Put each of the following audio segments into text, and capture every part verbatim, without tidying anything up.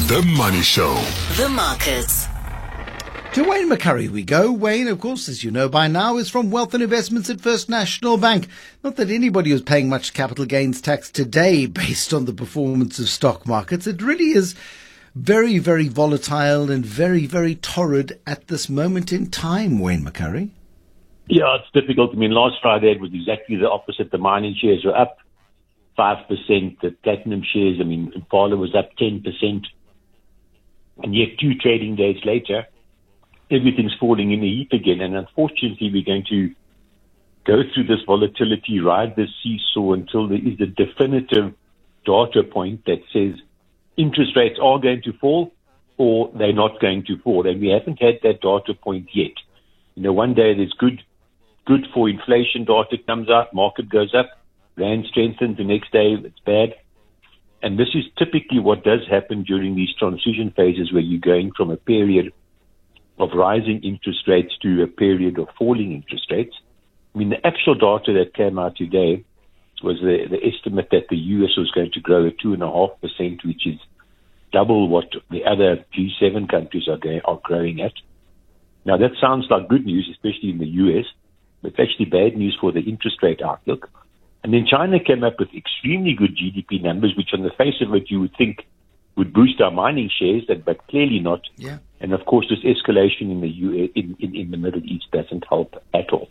The Money Show. The markets. To Wayne McCurry we go. Wayne, of course, as you know by now, is from Wealth and Investments at First National Bank. Not that anybody was paying much capital gains tax today based on the performance of stock markets. It really is very, very volatile and very, very torrid at this moment in time, Wayne McCurry. Yeah, it's difficult. I mean, last Friday it was exactly the opposite. The mining shares were up five percent. The platinum shares, I mean, Impala was up ten percent. And yet two trading days later, everything's falling in a heap again. And unfortunately, we're going to go through this volatility, ride this seesaw until there is a definitive data point that says interest rates are going to fall or they're not going to fall. And we haven't had that data point yet. You know, one day there's good, good for inflation data comes out, market goes up, rand strengthens, the next day it's bad. And this is typically what does happen during these transition phases where you're going from a period of rising interest rates to a period of falling interest rates. I mean, the actual data that came out today was the, the estimate that the U S was going to grow at two point five percent, which is double what the other G seven countries are, going, are growing at. Now, that sounds like good news, especially in the U S, but it's actually bad news for the interest rate outlook. And then China came up with extremely good G D P numbers, which on the face of it you would think would boost our mining shares, but clearly not. Yeah. And of course, this escalation in the U S, in, in, in the Middle East doesn't help at all.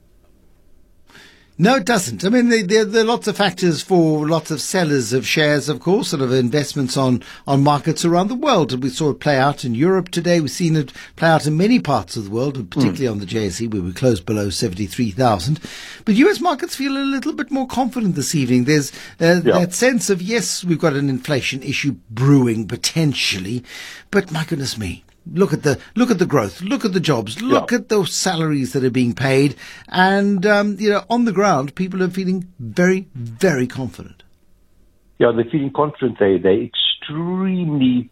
No, it doesn't. I mean, there, there, there are lots of factors for lots of sellers of shares, of course, and of investments on, on markets around the world. And we saw it play out in Europe today. We've seen it play out in many parts of the world, and particularly mm. on the J S E, where we closed below seventy-three thousand. But U S markets feel a little bit more confident this evening. There's uh, yeah. that sense of, yes, we've got an inflation issue brewing potentially, but my goodness me. Look at the look at the growth. Look at the jobs. Look yeah. at those salaries that are being paid, and um, you know, on the ground, people are feeling very, very confident. Yeah, they're feeling confident. They they're extremely,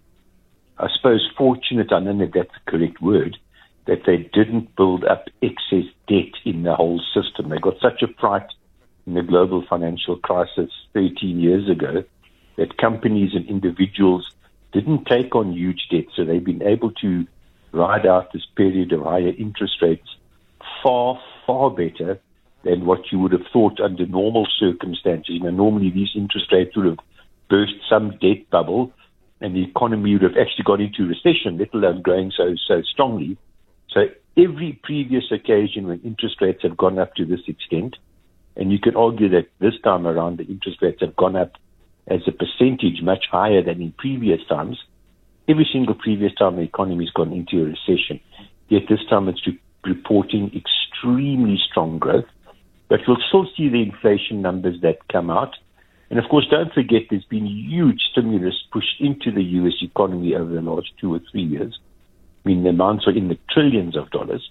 I suppose, fortunate. I don't know if that's the correct word, that they didn't build up excess debt in the whole system. They got such a fright in the global financial crisis thirteen years ago that companies and individuals didn't take on huge debt, so they've been able to ride out this period of higher interest rates far, far better than what you would have thought under normal circumstances. You know, normally these interest rates would have burst some debt bubble, and the economy would have actually got into recession, let alone growing so so strongly. So every previous occasion when interest rates have gone up to this extent, and you can argue that this time around the interest rates have gone up as a percentage much higher than in previous times. Every single previous time the economy's gone into a recession, yet this time it's re- reporting extremely strong growth. But we'll still see the inflation numbers that come out. And of course, don't forget there's been huge stimulus pushed into the U S economy over the last two or three years. I mean, the amounts are in the trillions of dollars.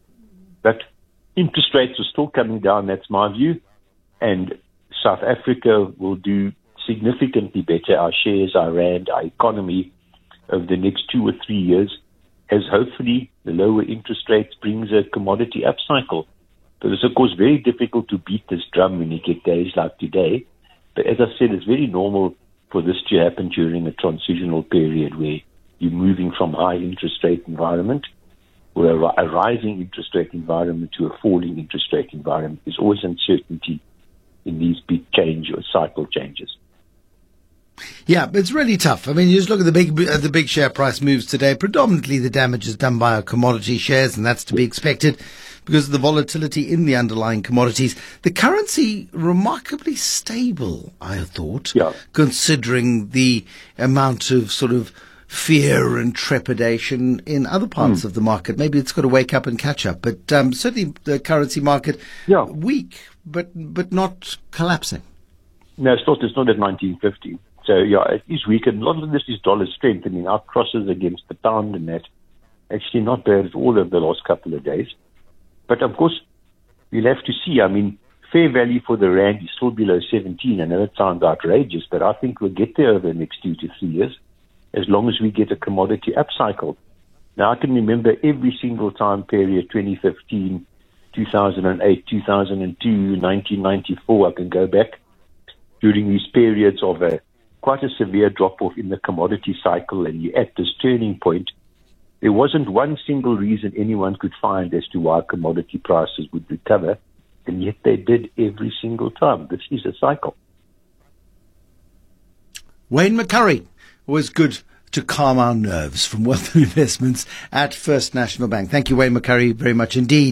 But interest rates are still coming down, that's my view. And South Africa will do significantly better, our shares, our rand, our economy over the next two or three years, as hopefully the lower interest rates brings a commodity upcycle. But it's of course very difficult to beat this drum when you get days like today. But as I said, it's very normal for this to happen during a transitional period where you're moving from high interest rate environment or a, a rising interest rate environment to a falling interest rate environment. There's always uncertainty in these big change or cycle changes. Yeah, it's really tough. I mean, you just look at the big uh, the big share price moves today. Predominantly the damage is done by our commodity shares, and that's to be expected because of the volatility in the underlying commodities. The currency, remarkably stable, I thought, yeah. considering the amount of sort of fear and trepidation in other parts mm. of the market. Maybe it's got to wake up and catch up. But um, certainly the currency market, yeah. weak, but but not collapsing. No, it's not, it's not at nineteen fifty. So, yeah, it is weak, and a lot of this is dollar strength. I mean, our crosses against the pound and that, actually not bad at all over the last couple of days. But, of course, we'll have to see. I mean, fair value for the rand is still below seventeen. I know it sounds outrageous, but I think we'll get there over the next two to three years, as long as we get a commodity upcycle. Now, I can remember every single time period, twenty fifteen, two thousand eight, two thousand two, nineteen ninety-four, I can go back, during these periods of a quite a severe drop-off in the commodity cycle and you're at this turning point, there wasn't one single reason anyone could find as to why commodity prices would recover, and yet they did every single time. This is a cycle. Wayne McCurry, always good to calm our nerves from Wealth Investments at First National Bank. Thank you, Wayne McCurry, very much indeed.